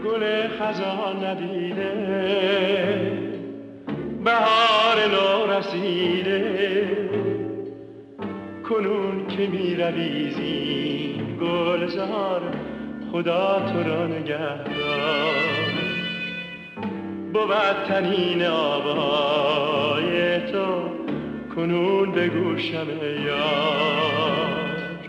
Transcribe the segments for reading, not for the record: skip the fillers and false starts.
گل خزان ندیده، بهار نو رسیده، کنون که می روی زین گلزار، خدا تو را نگهدار. بود تنین آوای تو کنون به گوشم یار.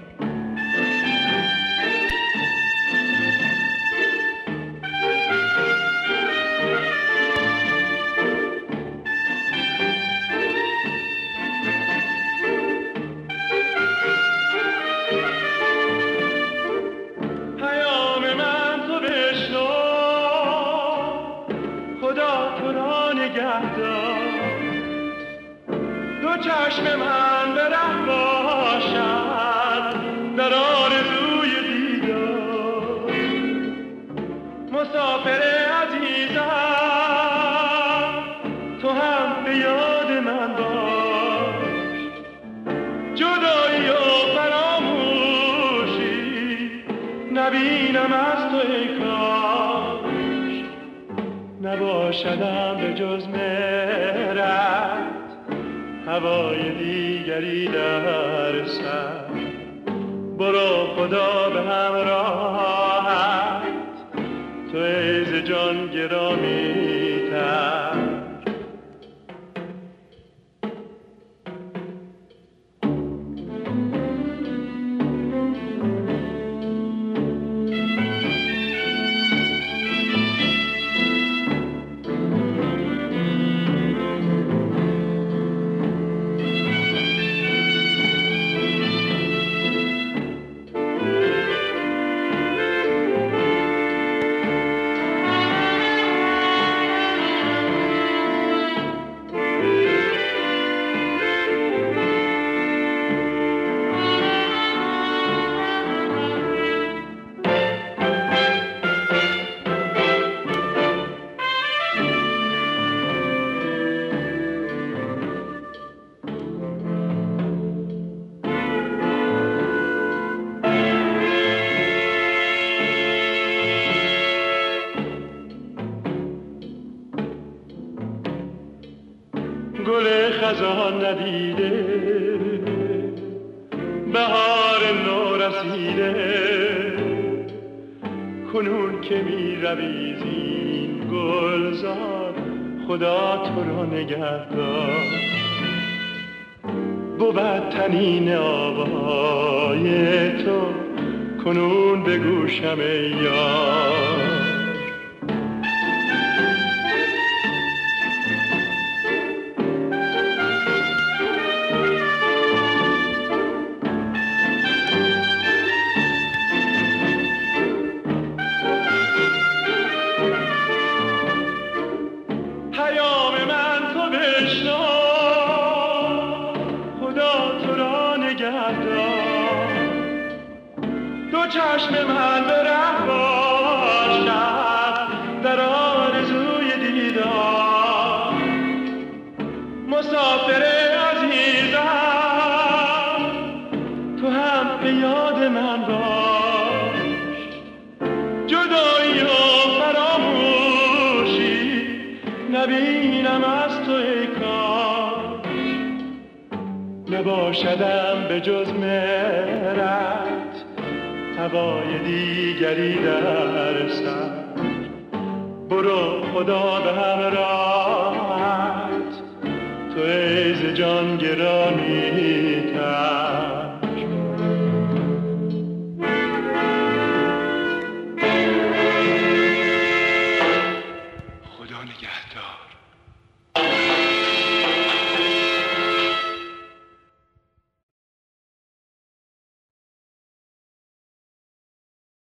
دو چشم من به ره باشد در آرزوی دیدار. مسافر عزیزم تو هم به یاد من باش، جدایی و فراموشی نبینم از تو ای کاش. نباشدم به جز مهرت هوای دیگری در سر. برو خدا به همراهت تو ای ز جان گرامی تر. گل خزان ندیده، بهار نو رسیده، کنون که می روی زین گلزار، خدا تو را نگهدار. بود تنین آوای تو کنون به گوشم ای یار. دو چشم من به ره باشد در آرزوی دیدار. مسافر عزیزم تو هم به یاد من باش، جدایی و فراموشی نبینم از تو ای کاش. نباشدم به جز مهرت هوای دیگری در سر. برو خدا به همراهت تو ای ز جان گرامی تر.